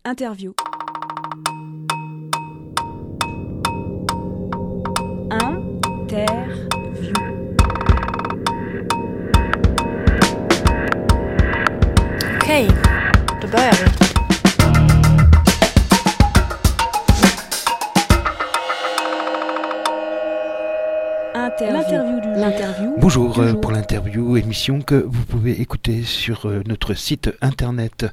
Interview. Interview. Okej, då börjar vi. L'interview. Bonjour pour l'interview, émission que vous pouvez écouter sur notre site internet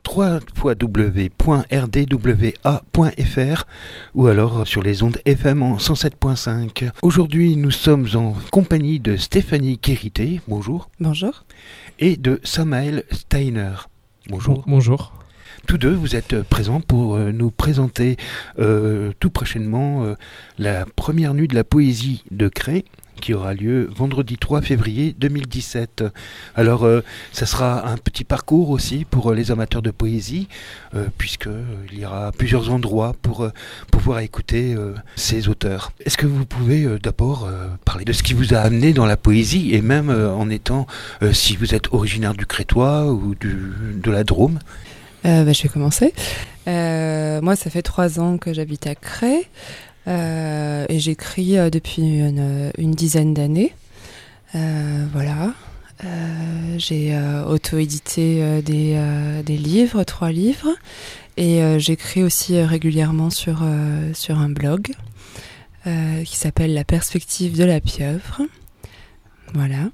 www.rdwa.fr ou alors sur les ondes FM en 107.5. Aujourd'hui, nous sommes en compagnie de Stéphanie Kérité, bonjour. Bonjour. Et de Samael Steiner. Bonjour. Bonjour. Tous deux, vous êtes présents pour nous présenter tout prochainement la première nuit de la poésie de Cré, qui aura lieu vendredi 3 février 2017. Alors, ça sera un petit parcours aussi pour les amateurs de poésie, puisqu'il y aura plusieurs endroits pour pouvoir écouter ces auteurs. Est-ce que vous pouvez d'abord parler de ce qui vous a amené dans la poésie, et même en étant, si vous êtes originaire du Crétois ou de la Drôme? Je vais commencer. Moi, ça fait 3 ans que j'habite à Cré. Et j'écris depuis une dizaine d'années. Voilà. J'ai auto-édité des livres, 3 livres. Et j'écris aussi régulièrement sur un blog qui s'appelle La perspective de la pieuvre. Voilà.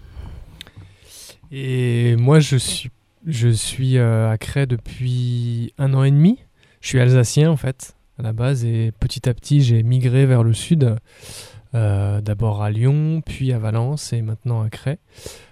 Et moi, je suis à Cré depuis 1 an et demi. Je suis alsacien en fait, à la base, et petit à petit j'ai migré vers le sud, d'abord à Lyon, puis à Valence et maintenant à Cré.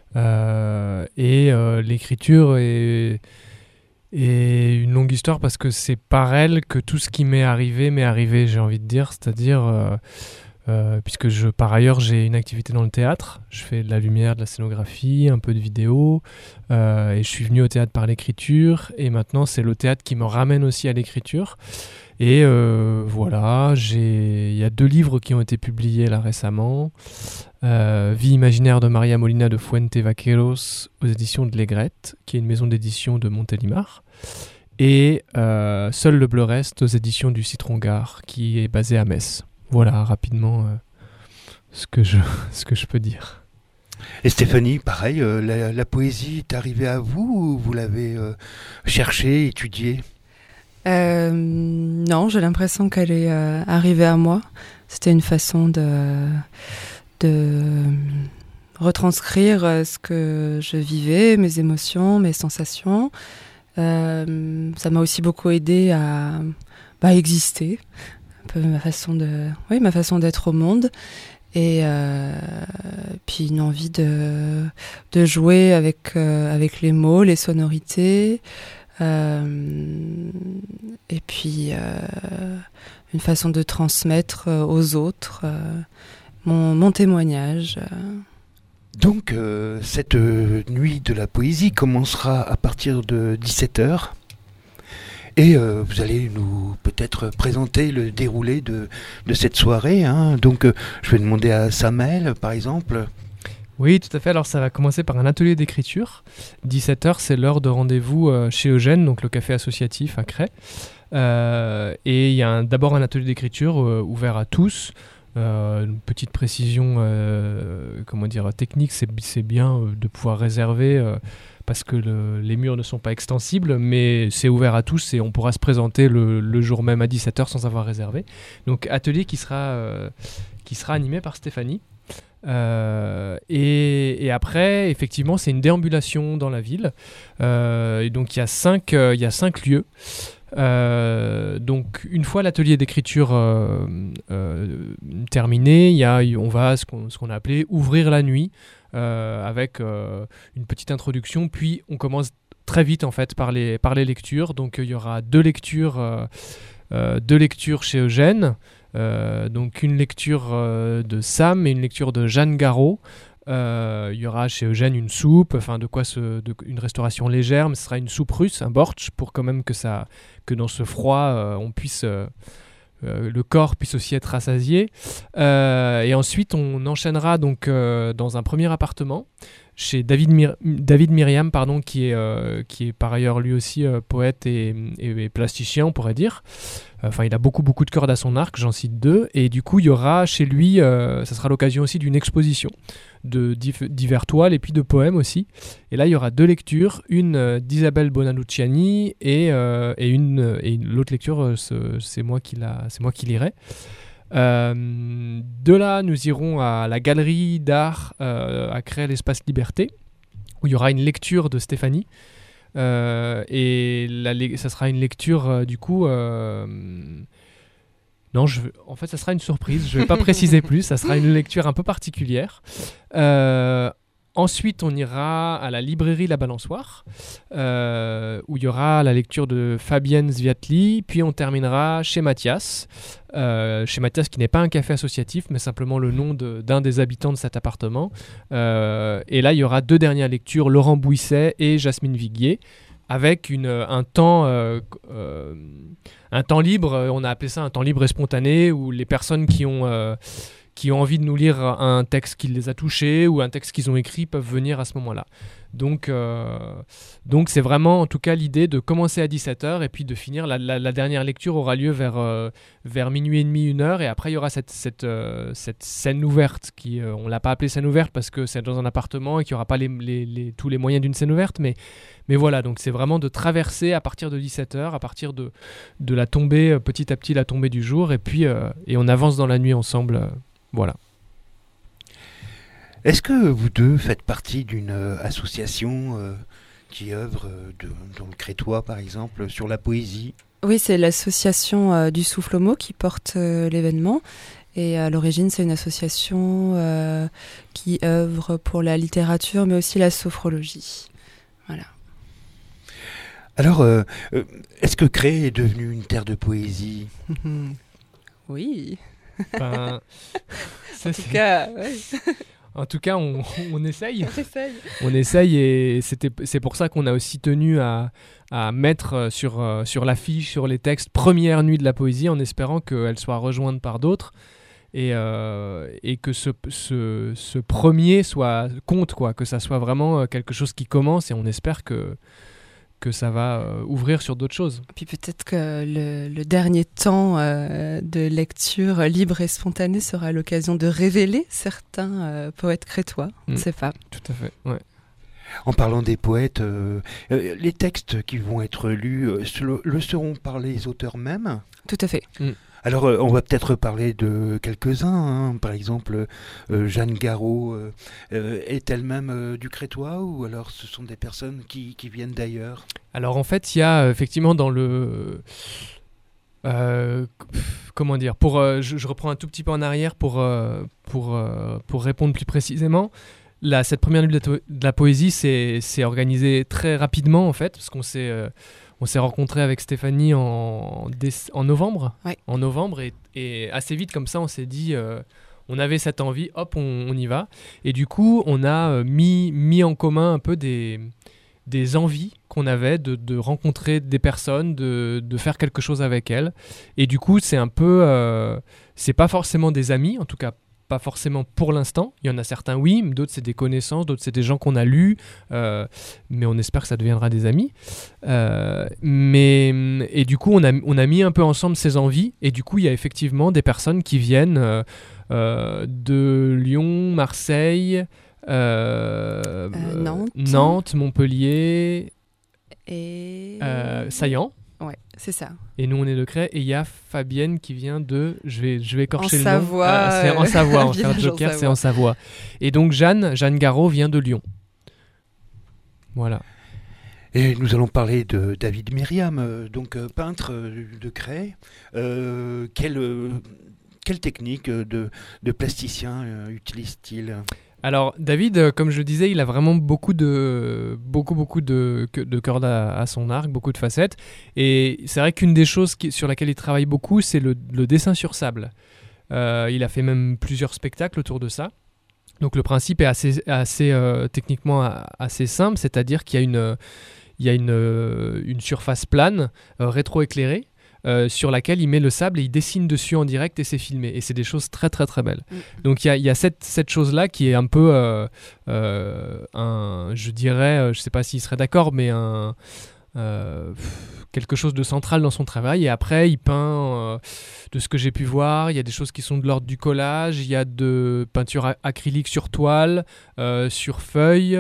L'écriture est une longue histoire parce que c'est par elle que tout ce qui m'est arrivé, j'ai envie de dire, c'est-à-dire puisque par ailleurs j'ai une activité dans le théâtre, je fais de la lumière, de la scénographie, un peu de vidéo, et je suis venu au théâtre par l'écriture, et maintenant c'est le théâtre qui me ramène aussi à l'écriture. Et voilà, il y a 2 livres qui ont été publiés là récemment. Vie imaginaire de Maria Molina de Fuente Vaqueros aux éditions de l'Aigrette, qui est une maison d'édition de Montélimar. Et Seul le bleu reste aux éditions du Citron Gare, qui est basé à Metz. Voilà rapidement ce que je peux dire. Et Stéphanie, pareil, la poésie est arrivée à vous ou vous l'avez cherchée, étudiée? Non, j'ai l'impression qu'elle est arrivée à moi. C'était une façon de retranscrire ce que je vivais, mes émotions, mes sensations. Ça m'a aussi beaucoup aidé à exister, un peu ma façon d'être au monde. Et puis une envie de jouer avec les mots, les sonorités. Et puis une façon de transmettre aux autres mon témoignage. Donc cette nuit de la poésie commencera à partir de 17h et vous allez nous peut-être présenter le déroulé de cette soirée, hein. Donc je vais demander à Samael par exemple. Oui, tout à fait. Alors, ça va commencer par un atelier d'écriture. 17h, c'est l'heure de rendez-vous chez Eugène, donc le café associatif à Cré. Et il y a d'abord un atelier d'écriture ouvert à tous. Une petite précision technique, c'est bien de pouvoir réserver parce que les murs ne sont pas extensibles, mais c'est ouvert à tous et on pourra se présenter le jour même à 17h sans avoir réservé. Donc, atelier qui sera animé par Stéphanie. Et après, effectivement, c'est une déambulation dans la ville. Et donc, il y a 5 lieux. Donc, une fois l'atelier d'écriture terminé, on va ce qu'on a appelé ouvrir la nuit avec une petite introduction. Puis, on commence très vite en fait par les lectures. Donc, il y aura 2 lectures chez Eugène. Donc une lecture de Sam et une lecture de Jeanne Garot. Il y aura chez Eugène une soupe, une restauration légère, mais ce sera une soupe russe, un bortsch, pour quand même que dans ce froid, le corps puisse aussi être rassasié. Et ensuite, on enchaînera donc dans un premier appartement chez David Myriam, pardon, qui est par ailleurs lui aussi poète et plasticien, on pourrait dire. Enfin, il a beaucoup de cordes à son arc, j'en cite 2. Et du coup, il y aura chez lui, ça sera l'occasion aussi d'une exposition de divers toiles et puis de poèmes aussi. Et là, il y aura 2 lectures, une d'Isabelle Bonaluciani et l'autre lecture, c'est moi qui lirai. De là, nous irons à la galerie d'art à créer l'espace Liberté, où il y aura une lecture de Stéphanie. Et ça sera une lecture du coup. Non, en fait, ça sera une surprise. Je ne vais pas préciser plus. Ça sera une lecture un peu particulière. Ensuite, on ira à la librairie La Balançoire, où il y aura la lecture de Fabienne Zviatli. Puis on terminera chez Mathias. Chez Mathias, qui n'est pas un café associatif, mais simplement le nom d'un des habitants de cet appartement. Et là, il y aura 2 dernières lectures, Laurent Bouisset et Jasmine Viguier, avec un temps libre. On a appelé ça un temps libre et spontané, où les personnes qui ont envie de nous lire un texte qui les a touchés ou un texte qu'ils ont écrit peuvent venir à ce moment-là. Donc c'est vraiment en tout cas l'idée de commencer à 17h et puis de finir. La dernière lecture aura lieu vers minuit et demi, 1h, et après il y aura cette scène ouverte qui, on ne l'a pas appelée scène ouverte parce que c'est dans un appartement et qu'il n'y aura pas tous les moyens d'une scène ouverte, mais voilà, donc c'est vraiment de traverser à partir de 17h, à partir de la tombée, petit à petit la tombée du jour, et puis et on avance dans la nuit ensemble. Voilà. Est-ce que vous deux faites partie d'une association qui œuvre dans le Crétois, par exemple, sur la poésie ? Oui, c'est l'association du Souffle aux mots qui porte l'événement. Et à l'origine, c'est une association qui œuvre pour la littérature, mais aussi la sophrologie. Voilà. Alors, est-ce que Cré est devenu une terre de poésie ? Oui. Ben, En tout En tout cas, cas, ouais. on essaye. On essaye. On essaye, et c'est pour ça qu'on a aussi tenu à mettre sur l'affiche, sur les textes, première nuit de la poésie, en espérant qu'elle soit rejointe par d'autres, et que ce premier compte, quoi, que ça soit vraiment quelque chose qui commence, et on espère que ça va ouvrir sur d'autres choses. Puis peut-être que le dernier temps de lecture libre et spontanée sera l'occasion de révéler certains poètes crétois. On ne sait pas. Tout à fait, ouais. En parlant des poètes, les textes qui vont être lus le seront par les auteurs mêmes ? Tout à fait. Alors, on va peut-être parler de quelques-uns. Hein. Par exemple, Jeanne Garot est elle-même du Crétois, ou alors ce sont des personnes qui viennent d'ailleurs ? Alors, en fait, il y a effectivement dans le... comment dire, je reprends un tout petit peu en arrière pour répondre plus précisément. Cette première nuit de la poésie s'est organisée très rapidement, en fait, parce qu'on s'est rencontrés avec Stéphanie en novembre. Ouais. En novembre, et assez vite comme ça, on s'est dit, on avait cette envie, hop, on y va. Et du coup, on a mis en commun un peu des envies qu'on avait de rencontrer des personnes, de faire quelque chose avec elles. Et du coup, c'est un peu... c'est pas forcément des amis, en tout cas pas forcément pour l'instant. Il y en a certains, oui, d'autres c'est des connaissances, d'autres c'est des gens qu'on a lus, mais on espère que ça deviendra des amis. Et du coup, on a mis un peu ensemble ces envies, et du coup, il y a effectivement des personnes qui viennent de Lyon, Marseille, Nantes, Montpellier et Saillant. Ouais, c'est ça. Et nous, on est de Cré, et il y a Fabienne qui vient de... Je vais écorcher le nom. C'est en Savoie, on va faire Joker, c'est en Savoie. Et donc Jeanne Garot vient de Lyon. Voilà. Et nous allons parler de David Myriam, donc peintre de Cré. Quelle technique de plasticien utilise-t-il ? Alors David, comme je le disais, il a vraiment beaucoup de cordes à son arc, beaucoup de facettes. Et c'est vrai qu'une des choses sur laquelle il travaille beaucoup, c'est le dessin sur sable. Il a fait même plusieurs spectacles autour de ça. Donc le principe est assez techniquement assez simple, c'est-à-dire qu'il y a une surface plane rétro-éclairée sur laquelle il met le sable et il dessine dessus en direct et c'est filmé. Et c'est des choses très très très belles. Donc il y a cette chose-là qui est un peu, je dirais, je ne sais pas s'il serait d'accord, mais quelque chose de central dans son travail. Et après, il peint, de ce que j'ai pu voir, il y a des choses qui sont de l'ordre du collage, il y a de peinture acrylique sur toile, sur feuille,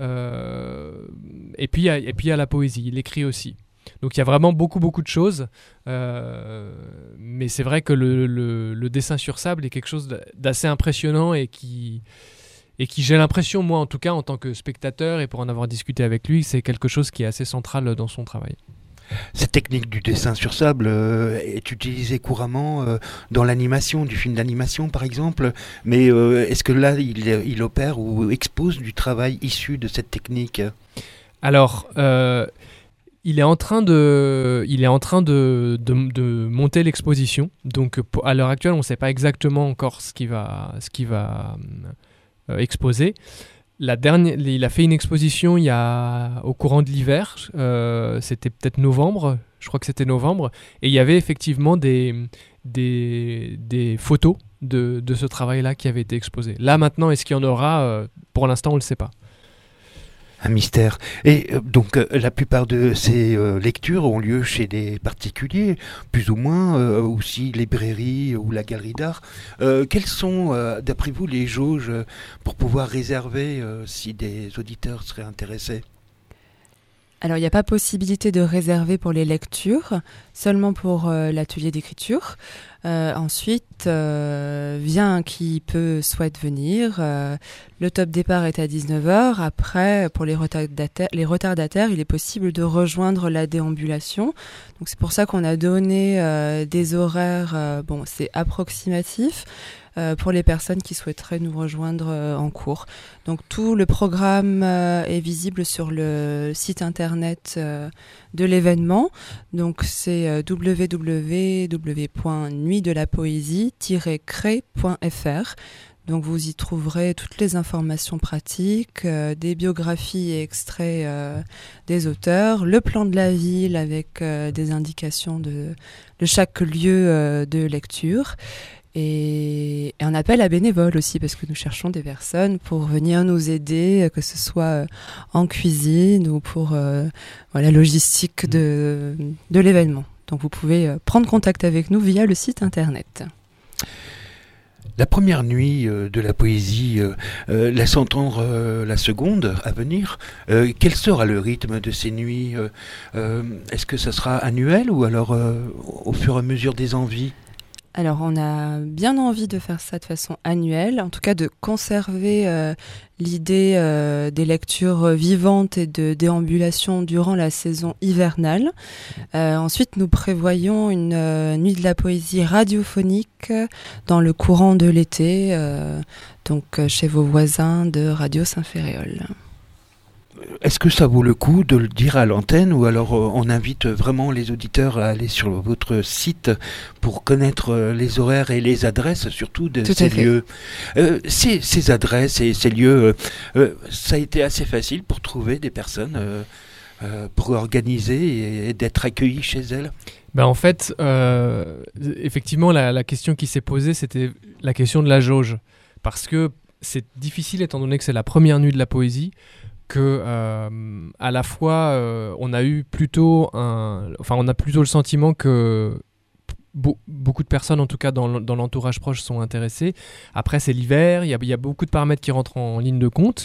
et puis il y a la poésie, il écrit aussi. Donc il y a vraiment beaucoup de choses, mais c'est vrai que le dessin sur sable est quelque chose d'assez impressionnant et qui j'ai l'impression, moi en tout cas en tant que spectateur et pour en avoir discuté avec lui, c'est quelque chose qui est assez central dans son travail. Cette technique du dessin sur sable est utilisée couramment dans l'animation, du film d'animation par exemple, mais est-ce que là il opère ou expose du travail issu de cette technique ? Alors, il est en train de monter l'exposition, donc à l'heure actuelle on ne sait pas exactement encore ce qu'il va exposer. Il a fait une exposition au courant de l'hiver, c'était peut-être novembre, je crois que c'était novembre, et il y avait effectivement des photos de ce travail-là qui avaient été exposées. Là maintenant, est-ce qu'il y en aura ? Pour l'instant, on ne le sait pas. Un mystère. Et donc la plupart de ces lectures ont lieu chez des particuliers, plus ou moins, aussi librairies ou la galerie d'art. Quelles sont, d'après vous, les jauges pour pouvoir réserver si des auditeurs seraient intéressés ? Alors, il n'y a pas possibilité de réserver pour les lectures, seulement pour l'atelier d'écriture. Ensuite, vient qui souhaite venir. Le top départ est à 19h. Après, pour les retardataires, il est possible de rejoindre la déambulation. Donc, c'est pour ça qu'on a donné des horaires, c'est approximatif, pour les personnes qui souhaiteraient nous rejoindre en cours. Donc tout le programme est visible sur le site internet de l'événement. Donc c'est www.nuitdelapoésie-cré.fr. Donc vous y trouverez toutes les informations pratiques, des biographies et extraits des auteurs, le plan de la ville avec des indications de chaque lieu de lecture. Et un appel à bénévoles aussi, parce que nous cherchons des personnes pour venir nous aider, que ce soit en cuisine ou pour la logistique de l'événement. Donc vous pouvez prendre contact avec nous via le site internet. La première nuit de la poésie laisse entendre la seconde à venir. Quel sera le rythme de ces nuits ? Est-ce que ça sera annuel ou alors au fur et à mesure des envies ? Alors, on a bien envie de faire ça de façon annuelle, en tout cas de conserver l'idée des lectures vivantes et de déambulation durant la saison hivernale. Ensuite, nous prévoyons une nuit de la poésie radiophonique dans le courant de l'été, donc chez vos voisins de Radio Saint-Féréol. Est-ce que ça vaut le coup de le dire à l'antenne ou alors on invite vraiment les auditeurs à aller sur votre site pour connaître les horaires et les adresses surtout de ces lieux. Ces adresses et ces lieux, ça a été assez facile pour trouver des personnes pour organiser et d'être accueillis chez elles. En fait, effectivement, la question qui s'est posée, c'était la question de la jauge. Parce que c'est difficile étant donné que c'est la première nuit de la poésie, que à la fois on a plutôt le sentiment que beaucoup de personnes, en tout cas dans l'entourage proche, sont intéressées. Après, c'est l'hiver, il y a beaucoup de paramètres qui rentrent en ligne de compte.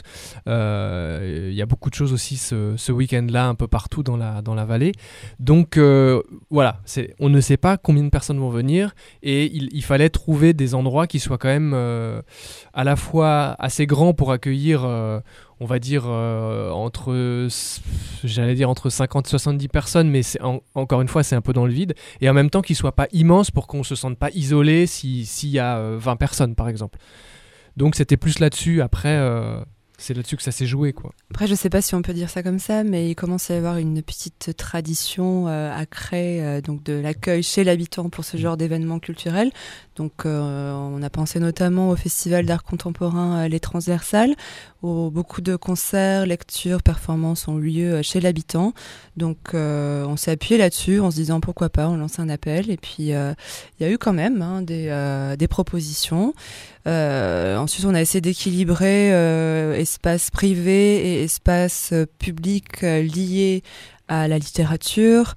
Il y a beaucoup de choses aussi ce week-end-là, un peu partout dans la vallée. Donc voilà, on ne sait pas combien de personnes vont venir et il fallait trouver des endroits qui soient quand même à la fois assez grands pour accueillir... on va dire entre 50 et 70 personnes, mais encore une fois, c'est un peu dans le vide. Et en même temps, qu'il ne soit pas immense pour qu'on ne se sente pas isolé s'il y a 20 personnes, par exemple. Donc, c'était plus là-dessus. Après, c'est là-dessus que ça s'est joué, quoi. Après, je sais pas si on peut dire ça comme ça, mais il commence à y avoir une petite tradition à créer donc de l'accueil chez l'habitant pour ce genre d'événements culturels. Donc, on a pensé notamment au Festival d'art contemporain Les Transversales, où beaucoup de concerts, lectures, performances ont lieu chez l'habitant. Donc, on s'est appuyé là-dessus en se disant pourquoi pas, on lance un appel. Et puis, il y a eu quand même des propositions. Ensuite, on a essayé d'équilibrer espace privé et espace public lié à la littérature,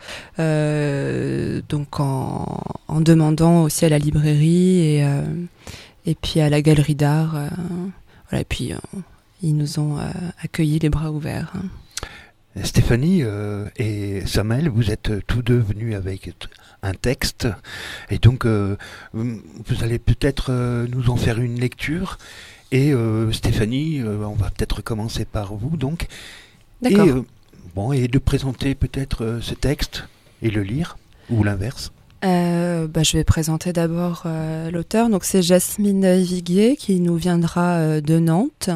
donc en demandant aussi à la librairie et puis à la galerie d'art. Voilà, et puis ils nous ont accueillis les bras ouverts. Stéphanie et Samuel, vous êtes tous deux venus avec un texte, et donc vous allez peut-être nous en faire une lecture. Et Stéphanie, on va peut-être commencer par vous, donc. D'accord. Et de présenter peut-être ce texte et le lire, ou l'inverse. Je vais présenter d'abord l'auteur. Donc c'est Jasmine Viguier qui nous viendra de Nantes,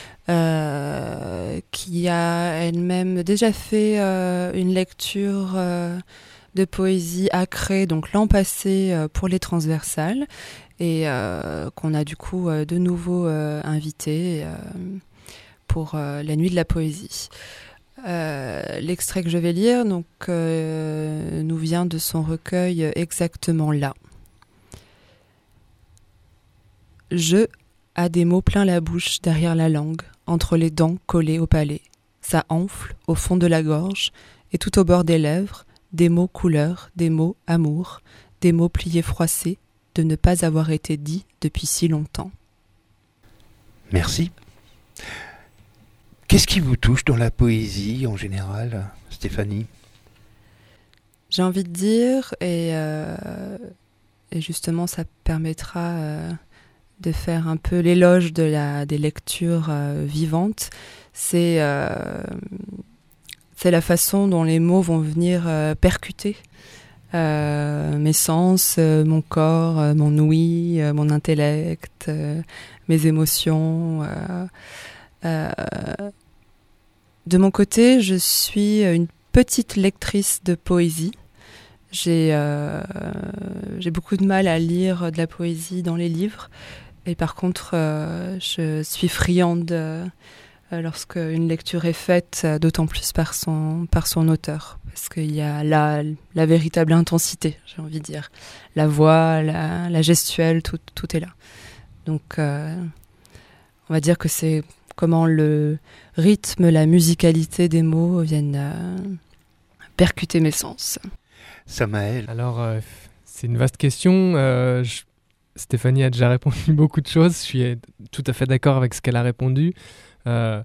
qui a elle-même déjà fait une lecture de poésie à Cré, donc l'an passé pour les Transversales, et qu'on a du coup de nouveau invité pour la nuit de la poésie. L'extrait que je vais lire nous vient de son recueil Exactement là. Je a des mots plein la bouche derrière la langue, entre les dents collées au palais. Ça enfle au fond de la gorge et tout au bord des lèvres, des mots couleur, des mots amour, des mots pliés froissés de ne pas avoir été dits depuis si longtemps. Merci. Qu'est-ce qui vous touche dans la poésie en général, Stéphanie ? J'ai envie de dire, et justement ça permettra de faire un peu l'éloge des lectures vivantes, c'est la façon dont les mots vont venir percuter mes sens, mon corps, mon ouïe, mon intellect, mes émotions. De mon côté, je suis une petite lectrice de poésie. J'ai beaucoup de mal à lire de la poésie dans les livres. Et par contre, je suis friande lorsque une lecture est faite, d'autant plus par son auteur. Parce qu'il y a la véritable intensité, j'ai envie de dire. La voix, la gestuelle, tout est là. Donc, on va dire que c'est comment le rythme, la musicalité des mots viennent percuter mes sens. Samaël. Alors, c'est une vaste question. Stéphanie a déjà répondu beaucoup de choses. Je suis tout à fait d'accord avec ce qu'elle a répondu. Je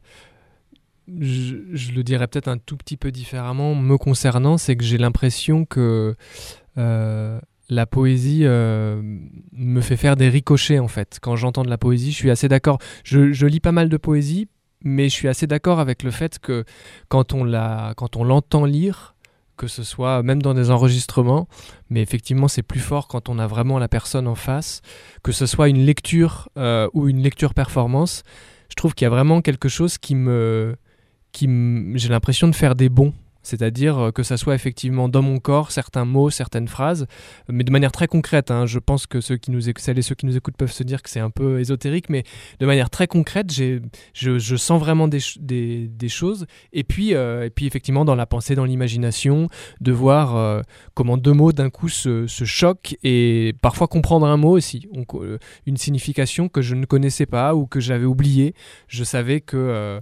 le dirais peut-être un tout petit peu différemment. Me concernant, c'est que j'ai l'impression que la poésie me fait faire des ricochets, en fait. Quand j'entends de la poésie, je suis assez d'accord. Je lis pas mal de poésie, mais je suis assez d'accord avec le fait que quand on l'entend lire, que ce soit même dans des enregistrements, mais effectivement c'est plus fort quand on a vraiment la personne en face, que ce soit une lecture ou une lecture performance, je trouve qu'il y a vraiment quelque chose qui j'ai l'impression de faire des bonds. C'est-à-dire que ça soit effectivement dans mon corps, certains mots, certaines phrases, mais de manière très concrète. Je pense que celles et ceux qui nous écoutent peuvent se dire que c'est un peu ésotérique, mais de manière très concrète, je sens vraiment des choses. Et puis effectivement, dans la pensée, dans l'imagination, de voir comment deux mots d'un coup se choquent et parfois comprendre un mot aussi, une signification que je ne connaissais pas ou que j'avais oubliée. Je savais que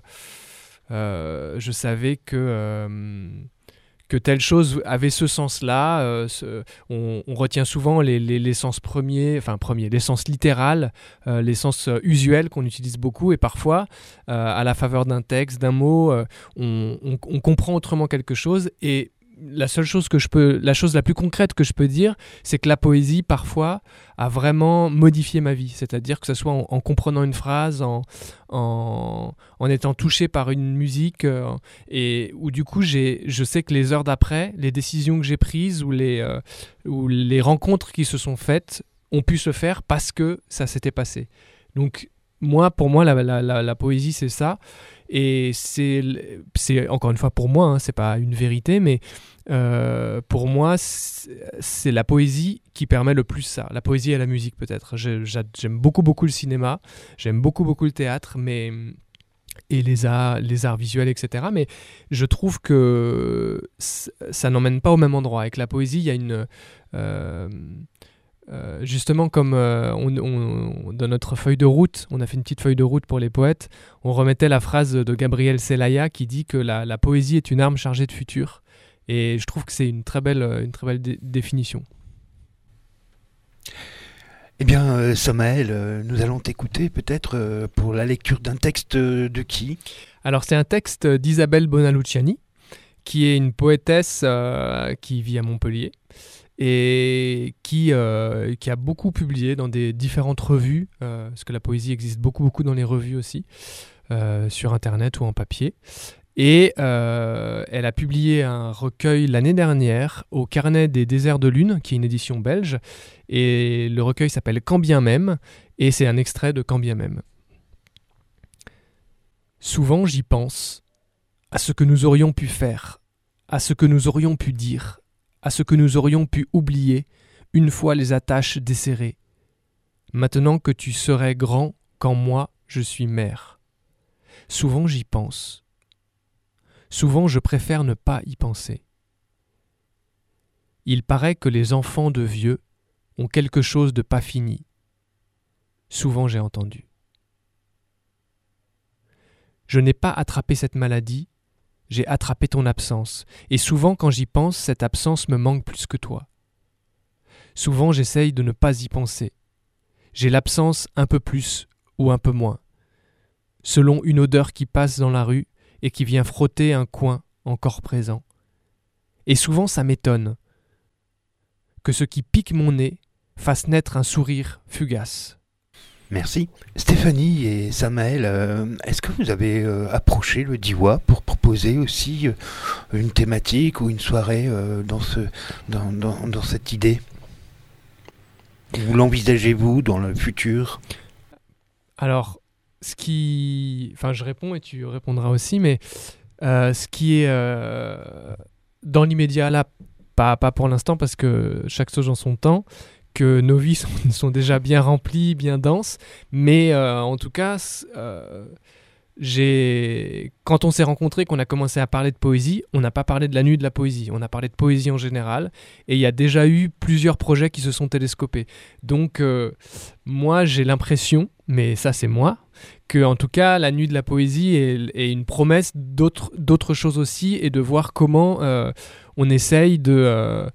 telle chose avait ce sens-là. On retient souvent les sens premiers, les sens littéral, les sens usuels qu'on utilise beaucoup, et parfois, à la faveur d'un texte, d'un mot, on comprend autrement quelque chose. Et la chose la plus concrète que je peux dire, c'est que la poésie, parfois, a vraiment modifié ma vie. C'est-à-dire que ce soit en comprenant une phrase, en étant touché par une musique, et où du coup, je sais que les heures d'après, les décisions que j'ai prises ou les rencontres qui se sont faites ont pu se faire parce que ça s'était passé. Donc, pour moi, la poésie, c'est ça. Et c'est encore une fois pour moi, hein, c'est pas une vérité, mais pour moi, c'est la poésie qui permet le plus ça. La poésie et la musique, peut-être. J'aime beaucoup le cinéma, j'aime beaucoup le théâtre, et les arts visuels, etc. Mais je trouve que ça n'emmène pas au même endroit. Avec la poésie, il y a une... justement, comme dans notre feuille de route, on a fait une petite feuille de route pour les poètes, on remettait la phrase de Gabriel Celaya qui dit que la poésie est une arme chargée de futur. Et je trouve que c'est une très belle définition. Eh bien, Samael, nous allons t'écouter peut-être pour la lecture d'un texte de qui ? Alors, c'est un texte d'Isabelle Bonaluciani, qui est une poétesse qui vit à Montpellier et qui a beaucoup publié dans des différentes revues, parce que la poésie existe beaucoup dans les revues aussi, sur Internet ou en papier. Et elle a publié un recueil l'année dernière au Carnet des déserts de lune, qui est une édition belge. Et le recueil s'appelle Quand bien même, et c'est un extrait de Quand bien même. Souvent j'y pense, à ce que nous aurions pu faire, à ce que nous aurions pu dire, à ce que nous aurions pu oublier, une fois les attaches desserrées. Maintenant que tu serais grand, quand moi je suis mère. Souvent j'y pense. Souvent, je préfère ne pas y penser. Il paraît que les enfants de vieux ont quelque chose de pas fini. Souvent, j'ai entendu. Je n'ai pas attrapé cette maladie, j'ai attrapé ton absence, et souvent, quand j'y pense, cette absence me manque plus que toi. Souvent, j'essaye de ne pas y penser. J'ai l'absence un peu plus ou un peu moins, selon une odeur qui passe dans la rue, et qui vient frotter un coin encore présent. Et souvent ça m'étonne que ce qui pique mon nez fasse naître un sourire fugace. Merci. Stéphanie et Samael, est-ce que vous avez approché le Diwa pour proposer aussi une thématique ou une soirée dans cette idée ? Vous l'envisagez-vous dans le futur ? Alors, je réponds et tu répondras aussi, mais ce qui est dans l'immédiat là, pas pour l'instant parce que chaque chose en son temps, que nos vies sont déjà bien remplies, bien denses, mais en tout cas, quand on s'est rencontrés, qu'on a commencé à parler de poésie, on n'a pas parlé de la nuit de la poésie, on a parlé de poésie en général, et il y a déjà eu plusieurs projets qui se sont télescopés. Donc moi j'ai l'impression, mais ça c'est moi, que en tout cas la nuit de la poésie est une promesse d'autres choses aussi, et de voir comment on essaye de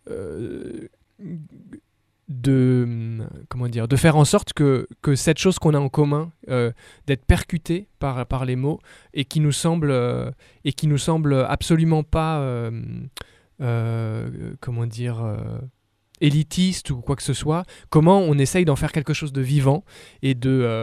faire en sorte que cette chose qu'on a en commun, d'être percuté par les mots, et qui nous semble absolument pas élitiste ou quoi que ce soit, comment on essaye d'en faire quelque chose de vivant et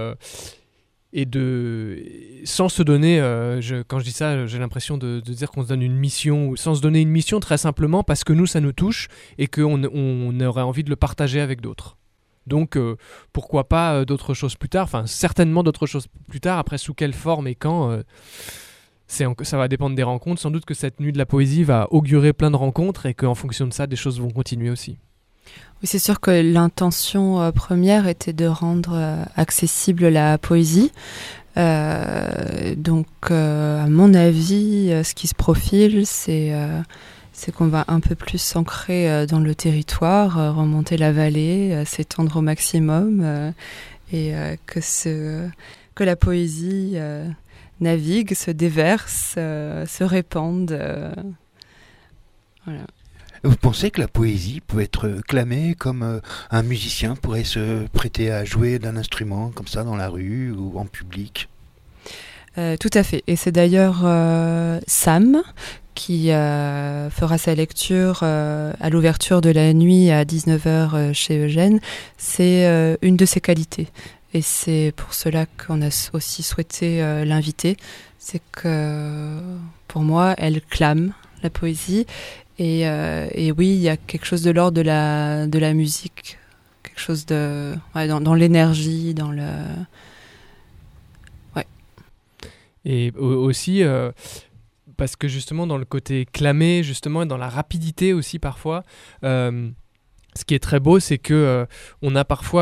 sans se donner, quand je dis ça, j'ai l'impression de dire qu'on se donne une mission, ou sans se donner une mission, très simplement parce que nous ça nous touche et qu'on aurait envie de le partager avec d'autres. Donc pourquoi pas d'autres choses plus tard, enfin certainement d'autres choses plus tard, après sous quelle forme et quand, ça va dépendre des rencontres. Sans doute que cette nuit de la poésie va augurer plein de rencontres et qu'en fonction de ça, des choses vont continuer aussi. Oui, c'est sûr que l'intention première était de rendre accessible la poésie. Donc, à mon avis, ce qui se profile, c'est qu'on va un peu plus s'ancrer dans le territoire, remonter la vallée, s'étendre au maximum, et que la poésie navigue, se déverse, se répande. Voilà. Vous pensez que la poésie peut être clamée comme un musicien pourrait se prêter à jouer d'un instrument comme ça dans la rue ou en public ? Tout à fait. Et c'est d'ailleurs Sam qui fera sa lecture à l'ouverture de la nuit à 19h chez Eugène. C'est une de ses qualités. Et c'est pour cela qu'on a aussi souhaité l'inviter. C'est que pour moi, elle clame la poésie. Et oui, il y a quelque chose de l'ordre de la musique, quelque chose de dans l'énergie, dans Et aussi parce que justement dans le côté clamé, justement, et dans la rapidité aussi parfois, ce qui est très beau, c'est que on a parfois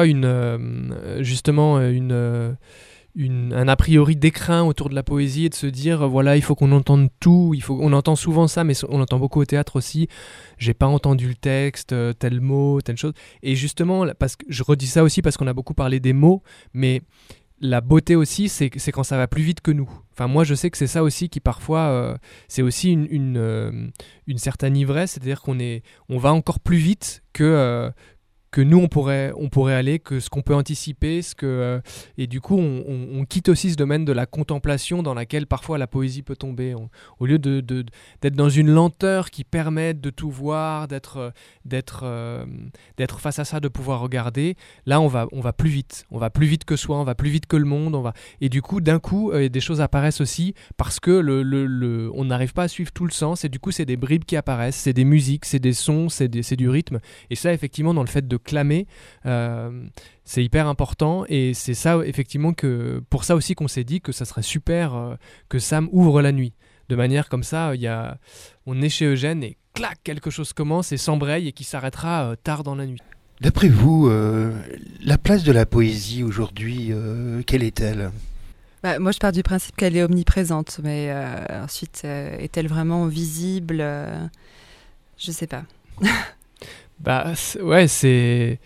un a priori d'écrin autour de la poésie et de se dire voilà, il faut qu'on entende tout, on entend souvent ça, mais on entend beaucoup au théâtre aussi, j'ai pas entendu le texte, tel mot, telle chose. Et justement, parce que je redis ça aussi parce qu'on a beaucoup parlé des mots, mais la beauté aussi, c'est quand ça va plus vite que nous. Enfin, moi, je sais que c'est ça aussi qui parfois, c'est aussi une certaine ivresse, c'est-à-dire on va encore plus vite que nous on pourrait aller, que ce qu'on peut anticiper, et du coup on quitte aussi ce domaine de la contemplation dans laquelle parfois la poésie peut tomber. Au lieu d'être dans une lenteur qui permet de tout voir, d'être face à ça, de pouvoir regarder, là on va plus vite que soi, on va plus vite que le monde, et du coup d'un coup des choses apparaissent aussi parce que on n'arrive pas à suivre tout le sens, et du coup c'est des bribes qui apparaissent, c'est des musiques, c'est des sons, c'est du rythme, et ça effectivement dans le fait de clamer, c'est hyper important, et c'est ça effectivement pour ça aussi qu'on s'est dit que ça serait super que Sam ouvre la nuit, de manière comme ça on est chez Eugène et clac, quelque chose commence et s'embraye et qui s'arrêtera tard dans la nuit. D'après vous, la place de la poésie aujourd'hui, quelle est-elle ? Moi, je pars du principe qu'elle est omniprésente, mais ensuite, est-elle vraiment visible ? Je sais pas. Ouais, c'est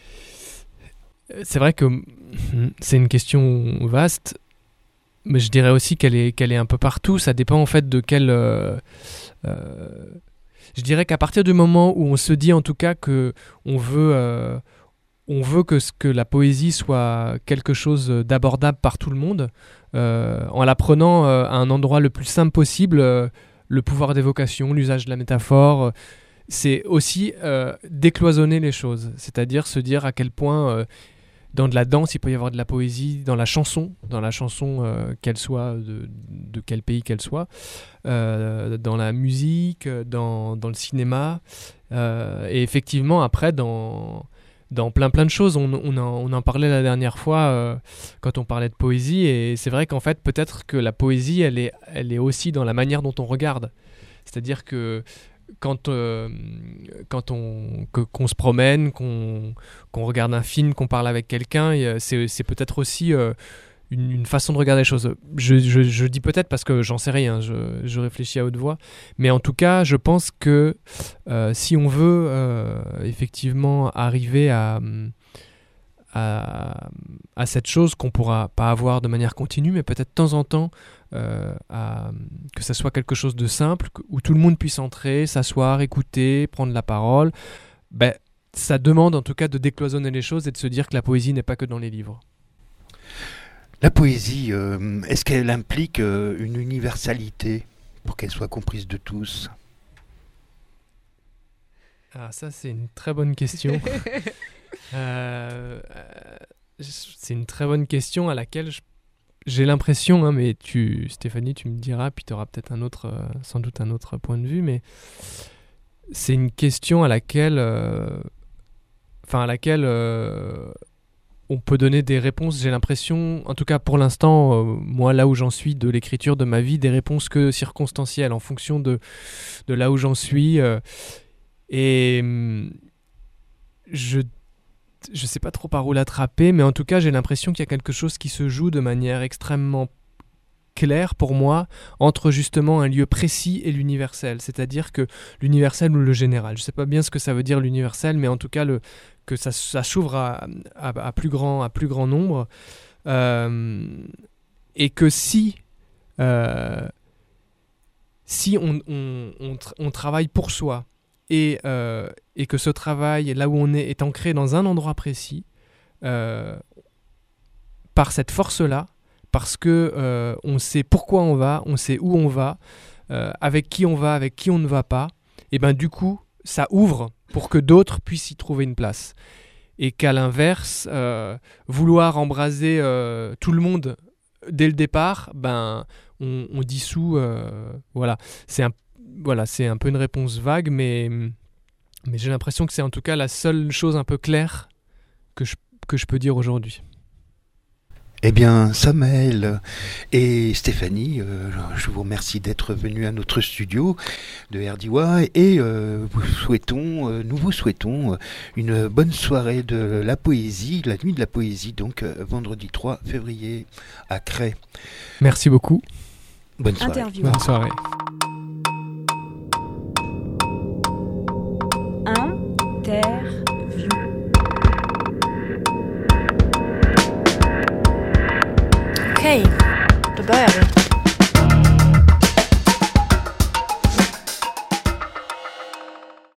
vrai que c'est une question vaste, mais je dirais aussi qu'elle est un peu partout. Ça dépend en fait de quel. Je dirais qu'à partir du moment où on se dit en tout cas que on veut que la poésie soit quelque chose d'abordable par tout le monde, en la prenant à un endroit le plus simple possible, le pouvoir d'évocation, l'usage de la métaphore. C'est aussi décloisonner les choses, c'est-à-dire se dire à quel point dans de la danse il peut y avoir de la poésie, dans la chanson qu'elle soit de quel pays qu'elle soit, dans la musique, dans le cinéma, et effectivement après dans plein de choses. On en parlait la dernière fois quand on parlait de poésie, et c'est vrai qu'en fait peut-être que la poésie elle est aussi dans la manière dont on regarde, c'est-à-dire que qu'on se promène, qu'on regarde un film, qu'on parle avec quelqu'un, c'est peut-être aussi une façon de regarder les choses. Je dis peut-être parce que j'en sais rien, je réfléchis à haute voix, mais en tout cas je pense que si on veut effectivement arriver à cette chose qu'on pourra pas avoir de manière continue, mais peut-être de temps en temps que ça soit quelque chose de simple, où tout le monde puisse entrer, s'asseoir, écouter, prendre la parole, ça demande en tout cas de décloisonner les choses et de se dire que la poésie n'est pas que dans les livres. La poésie, est-ce qu'elle implique une universalité pour qu'elle soit comprise de tous ? Ah, ça c'est une très bonne question. C'est une très bonne question à laquelle j'ai l'impression, mais Stéphanie, tu me diras, puis tu auras peut-être sans doute un autre point de vue, mais c'est une question à laquelle on peut donner des réponses, j'ai l'impression, en tout cas pour l'instant, moi là où j'en suis de l'écriture de ma vie, des réponses que circonstancielles en fonction de là où j'en suis, et je sais pas trop par où l'attraper, mais en tout cas j'ai l'impression qu'il y a quelque chose qui se joue de manière extrêmement claire pour moi entre justement un lieu précis et l'universel, c'est-à-dire que l'universel ou le général, je sais pas bien ce que ça veut dire l'universel, mais en tout cas que ça s'ouvre à plus grand nombre, et que si on travaille pour soi, et que ce travail, là où on est ancré dans un endroit précis, par cette force-là, parce que on sait pourquoi on va, on sait où on va, avec qui on va, avec qui on ne va pas, et du coup, ça ouvre pour que d'autres puissent y trouver une place. Et qu'à l'inverse, vouloir embraser tout le monde dès le départ, on dissout. Voilà, c'est un peu une réponse vague, mais j'ai l'impression que c'est en tout cas la seule chose un peu claire que je peux dire aujourd'hui. Eh bien, Samuel et Stéphanie, je vous remercie d'être venus à notre studio de RDY et nous vous souhaitons une bonne soirée de la poésie, la nuit de la poésie, donc vendredi 3 février à Cray. Merci beaucoup. Bonne soirée. Interview. Bonne soirée. Interview. Okay, då börjar vi.